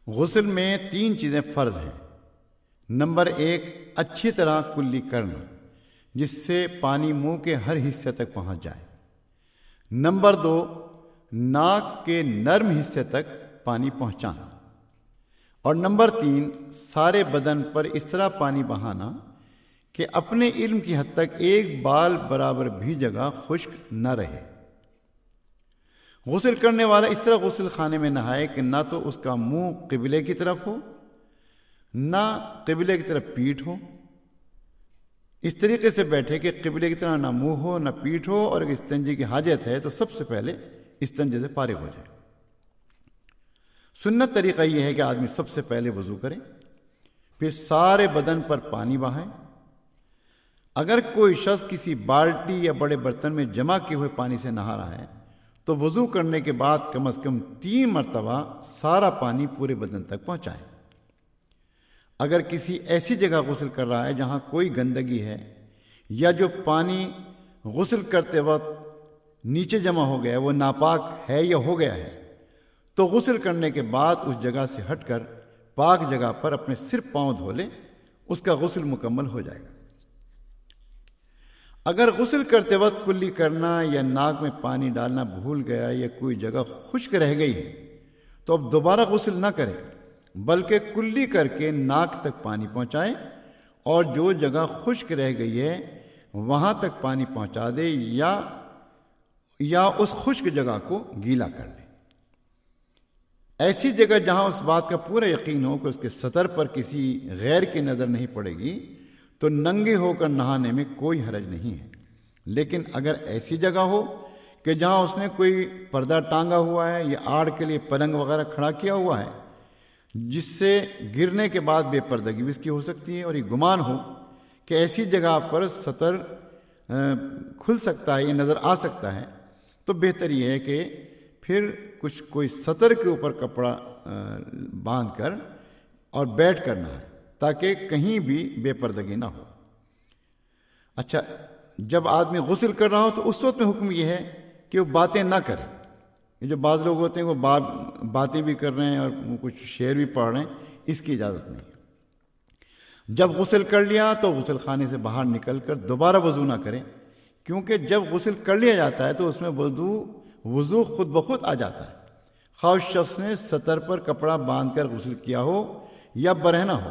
غسل میں 3 چیزیں فرض ہیں۔ نمبر 1، اچھی طرح کلی کرنا جس سے پانی منہ کے ہر حصے تک پہنچ جائے۔ نمبر 2، ناک کے نرم حصے تک پانی پہنچانا۔ اور نمبر 3، سارے بدن پر اس طرح پانی بہانا کہ اپنے علم کی حد تک ایک بال برابر بھی جگہ خشک نہ رہے۔ غسل کرنے والا اس طرح غسل خانے میں نہائے کہ نہ تو اس کا منہ قبلے کی طرف ہو، نہ قبلے کی طرف پیٹھ ہو۔ اس طریقے سے بیٹھے کہ قبلے کی طرح نہ منہ ہو نہ پیٹھ ہو، اور اگر استنجے کی حاجت ہے تو سب سے پہلے استنجے سے فارغ ہو جائے۔ سنت طریقہ یہ ہے کہ آدمی سب سے پہلے وضو کرے، پھر سارے بدن پر پانی بہائے۔ اگر کوئی شخص کسی بالٹی یا بڑے برتن میں جمع کیے ہوئے پانی سے نہا رہا ہے تو وضو کرنے کے بعد کم از کم 3 مرتبہ سارا پانی پورے بدن تک پہنچائے۔ اگر کسی ایسی جگہ غسل کر رہا ہے جہاں کوئی گندگی ہے یا جو پانی غسل کرتے وقت نیچے جمع ہو گیا ہے وہ ناپاک ہے یا ہو گیا ہے، تو غسل کرنے کے بعد اس جگہ سے ہٹ کر پاک جگہ پر اپنے صرف پاؤں دھو لے، اس کا غسل مکمل ہو جائے گا۔ اگر غسل کرتے وقت کلی کرنا یا ناک میں پانی ڈالنا بھول گیا یا کوئی جگہ خشک رہ گئی ہے تو اب دوبارہ غسل نہ کرے، بلکہ کلی کر کے ناک تک پانی پہنچائے، اور جو جگہ خشک رہ گئی ہے وہاں تک پانی پہنچا دے یا اس خشک جگہ کو گیلا کر لے۔ ایسی جگہ جہاں اس بات کا پورا یقین ہو کہ اس کے سطر پر کسی غیر کی نظر نہیں پڑے گی تو ننگے ہو کر نہانے میں کوئی حرج نہیں ہے۔ لیکن اگر ایسی جگہ ہو کہ جہاں اس نے کوئی پردہ ٹانگا ہوا ہے یا آڑ کے لیے پلنگ وغیرہ کھڑا کیا ہوا ہے جس سے گرنے کے بعد بے پردگی بھی اس کی ہو سکتی ہے، اور یہ گمان ہو کہ ایسی جگہ پر سطر کھل سکتا ہے یا نظر آ سکتا ہے، تو بہتر یہ ہے کہ پھر کوئی سطر کے اوپر کپڑا باندھ کر اور بیٹھ کر نہائے تاکہ کہیں بھی بے پردگی نہ ہو۔ اچھا، جب آدمی غسل کر رہا ہو تو اس وقت میں حکم یہ ہے کہ وہ باتیں نہ کرے۔ یہ جو بعض لوگ ہوتے ہیں وہ باتیں بھی کر رہے ہیں اور کچھ شعر بھی پڑھ رہے ہیں، اس کی اجازت نہیں۔ جب غسل کر لیا تو غسل خانے سے باہر نکل کر دوبارہ وضو نہ کرے، کیونکہ جب غسل کر لیا جاتا ہے تو اس میں وضو خود بخود آ جاتا ہے، خواہ اس شخص نے سطر پر کپڑا باندھ کر غسل کیا ہو یا برہنہ ہو۔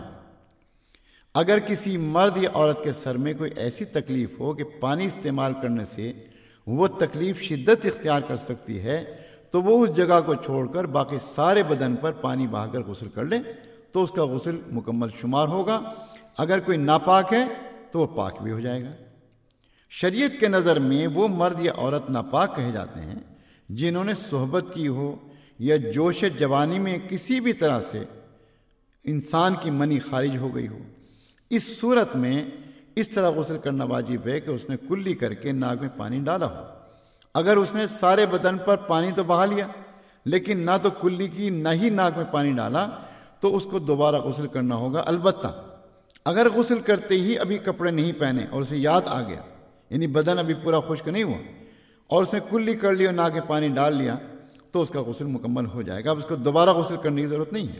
اگر کسی مرد یا عورت کے سر میں کوئی ایسی تکلیف ہو کہ پانی استعمال کرنے سے وہ تکلیف شدت اختیار کر سکتی ہے تو وہ اس جگہ کو چھوڑ کر باقی سارے بدن پر پانی بہا کر غسل کر لے تو اس کا غسل مکمل شمار ہوگا۔ اگر کوئی ناپاک ہے تو وہ پاک بھی ہو جائے گا۔ شریعت کے نظر میں وہ مرد یا عورت ناپاک کہے جاتے ہیں جنہوں نے صحبت کی ہو یا جوش جوانی میں کسی بھی طرح سے انسان کی منی خارج ہو گئی ہو۔ اس صورت میں اس طرح غسل کرنا واجب ہے کہ اس نے کلی کر کے ناک میں پانی ڈالا ہو۔ اگر اس نے سارے بدن پر پانی تو بہا لیا لیکن نہ تو کلی کی نہ ہی ناک میں پانی ڈالا تو اس کو دوبارہ غسل کرنا ہوگا۔ البتہ اگر غسل کرتے ہی ابھی کپڑے نہیں پہنے اور اسے یاد آ گیا، یعنی بدن ابھی پورا خشک نہیں ہوا اور اس نے کلی کر لی اور ناک میں پانی ڈال لیا تو اس کا غسل مکمل ہو جائے گا۔ اب اس کو دوبارہ غسل کرنے کی ضرورت نہیں ہے۔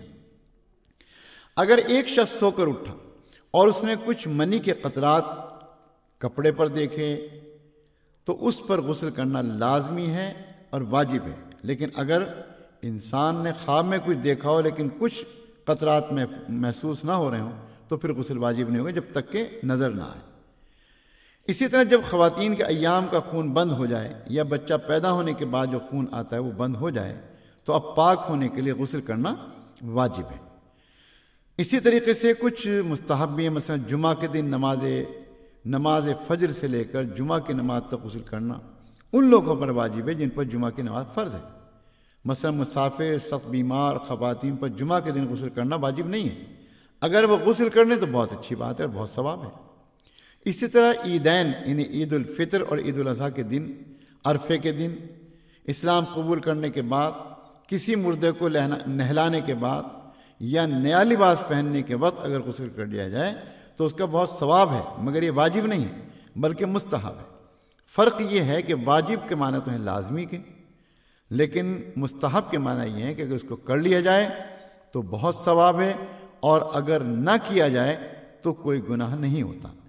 اگر ایک شخص سو کر اٹھا اور اس نے کچھ منی کے قطرات کپڑے پر دیکھے تو اس پر غسل کرنا لازمی ہے اور واجب ہے۔ لیکن اگر انسان نے خواب میں کچھ دیکھا ہو لیکن کچھ قطرات میں محسوس نہ ہو رہے ہوں تو پھر غسل واجب نہیں ہوگا جب تک کہ نظر نہ آئے۔ اسی طرح جب خواتین کے ایام کا خون بند ہو جائے یا بچہ پیدا ہونے کے بعد جو خون آتا ہے وہ بند ہو جائے تو اب پاک ہونے کے لیے غسل کرنا واجب ہے۔ اسی طریقے سے کچھ مستحب بھی ہیں، مثلا جمعہ کے دن نماز فجر سے لے کر جمعہ کی نماز تک غسل کرنا ان لوگوں پر واجب ہے جن پر جمعہ کی نماز فرض ہے۔ مثلا مسافر، سخت بیمار خواتین پر جمعہ کے دن غسل کرنا واجب نہیں ہے۔ اگر وہ غسل کر لیں تو بہت اچھی بات ہے اور بہت ثواب ہے۔ اسی طرح عیدین یعنی عید الفطر اور عید الاضحیٰ کے دن، عرفے کے دن، اسلام قبول کرنے کے بعد، کسی مردے کو نہلانے کے بعد یا نیا لباس پہننے کے وقت اگر غسل کر لیا جائے تو اس کا بہت ثواب ہے، مگر یہ واجب نہیں ہے بلکہ مستحب ہے۔ فرق یہ ہے کہ واجب کے معنی تو ہیں لازمی کے، لیکن مستحب کے معنی یہ ہے کہ اگر اس کو کر لیا جائے تو بہت ثواب ہے، اور اگر نہ کیا جائے تو کوئی گناہ نہیں ہوتا۔